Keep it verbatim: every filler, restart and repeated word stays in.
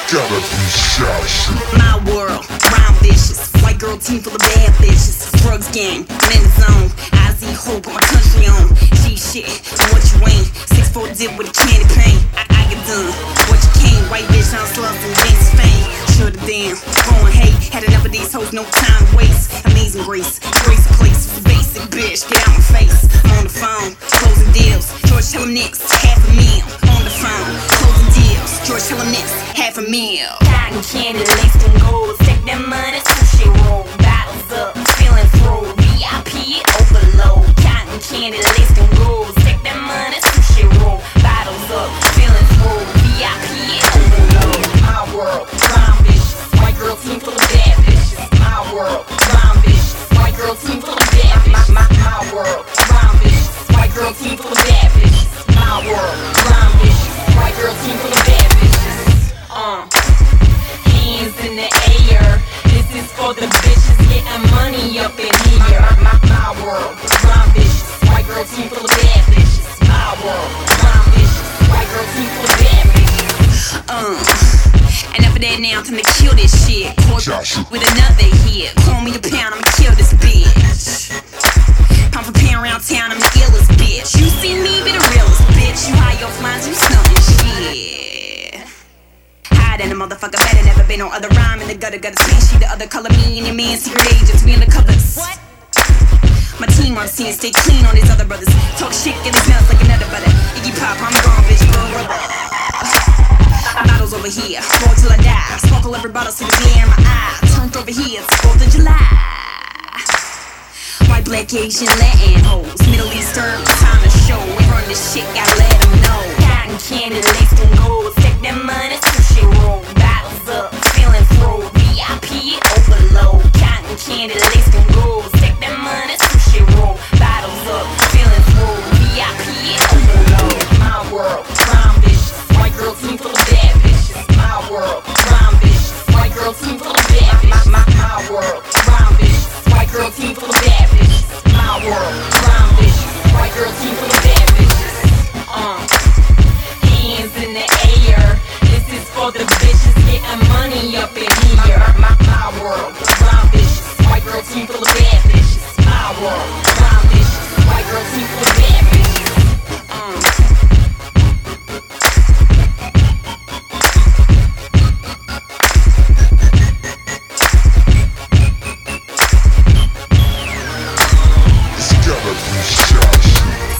gotta be shy shit. My world, rhyme vicious. White girl team full of bad bitches. Drugs gang, I'm in the zone. I see hope on my country on. G shit, so what you ain't? six four dip with a candy paint. I, I get done. What you can't? White bitch on slugs and James fame. Shut it down, throwing hate. Had enough of these hoes, no time to waste. Amazing grace, grace place. The basic bitch, get out my face. I'm on the phone, closing deals. George tell him next, half a meal. On the phone, closing deals. George tell him next, half a meal. Cotton candy, laced in gold. Take that money, sushi roll. Bottles up, feeling through. V I P overload. Cotton candy, laced in gold. Take that money, sushi roll. Bottles up, feeling through. V I P overload. My world, rhyme vicious. White girl team full of bad bitches. My world, rhyme vicious. White girl team full of bad bitches. My, my, my world, rhyme vicious. White girl team full of bad bitches. My world, rhyme vicious. White girl team full of bad bitches. Uh, hands in the air. This is for the bitches getting money up in here. My, my, my world, rhyme vicious. White girl team full of bad bitches. My world, rhyme vicious. White girl team full of bad bitches. Uh, enough of that now, time to kill this shit. Corporate with another hit. Call me a pound, I'ma kill this bitch. Pound for pound around town, I'm the illest bitch. You see me, be the realest bitch. You high off lines, you stuntin' shit. Hide in a motherfucker, better never been no other rhyme in the gutter. Gutter scene, she the other color, me and your man, secret agents, we in the covers. What? My team on scene, stay clean on these other brothers. Talk shit, get it smells like another butter. Iggy Pop, I'm gone, bitch, bro, rubber. Bottles over here, roll till I die. Sparkle every bottle, see the glare in my eye. Turned over here, it's fourth of July. White, black, Asian, Latin hoes. Middle Eastern, time to show. We run this shit, gotta let them know. Cotton candy, laced in gold. Take that money, sushi roll. Bottles up, feeling through. V I P overload. Cotton candy, laced in gold. Take that money, sushi roll. Bottles up, feeling through. V I P overload. My world, rhyme vicious. White girl team full of bad bitches. My world, rhyme vicious. White girl team full of bad bitches. My, my, my world, rhyme vicious. White girl team full of bad bitches. My world, rhyme vicious. White girl team full of bad bitches. Uh, hands in the air. This is for the bitches getting money up in here. My, my, my world, rhyme vicious. White girl team full of bad bitches. My world, rhyme vicious. White girl team full of bad bitches. Uh. It's gotta be shy shit.